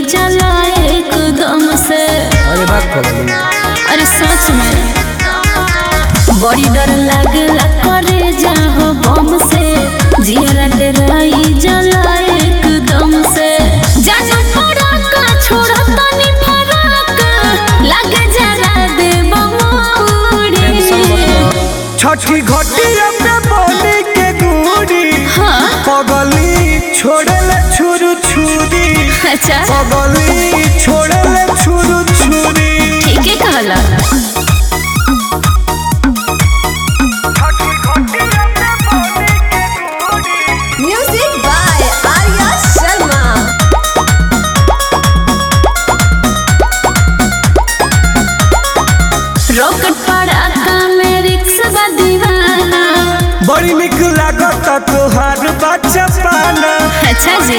जला एकदम से। अरे बात कर। अरे सच में बड़ी डर लागला करे जाहो बम से, जियरा डराई जला एकदम से। जानो फराका छोड़ा तनी फराका, लागे जरा दे बमोड़ी। छठी घटिया पे बोली के गुड़ी, हाँ पगली छोड़ले छुरू छुरी। अच्छा पगली छोड़ले छुरू छुरी। ठीक है कहला। Music by Arya Sharma. Rocket पड़ाका में रिक्शा दीवाना। बड़ी निक लागत तोहार बच्चा पाना। अच्छा जी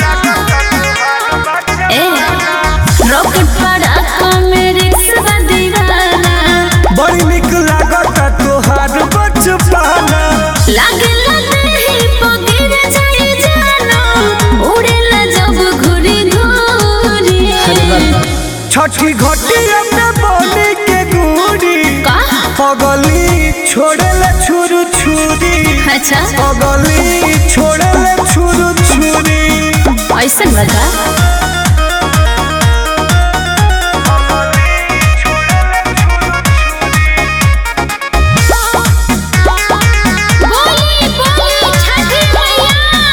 ए रॉकेट पड़ाका में रिक्शा दीवाना। बड़ी निक लागत तोहार बच्चा पाना। लागे ही पगिर जाए जानो, उड़ेला जब घुरी घुरी। छठी घटिया पे बोली के गुड़ी, का पगली छोड़ले छुरू छुरी। अच्छा पगली छोड़ले छुरू छुरी। ऐसा बता। बोली बोली छठी मैया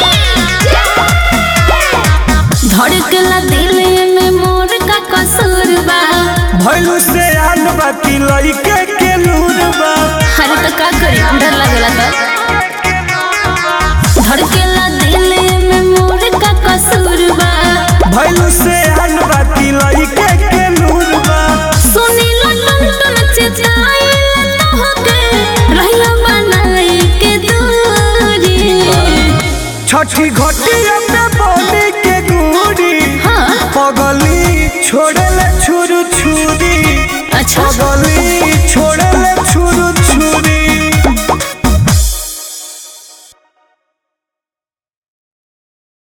की। धड़कला दिल में मोर का कसूर बा। भैलू से आन बाती लइके के लूरबा। अरे तो का करी, डर लगेला तो। धड़केला दिल में मोर का कसूर बा। भैलू से आन बाती लइके के लूरबा। सुनी लटन चिताइल तोहके, रहिया बनाई के दूरी। छठी घटी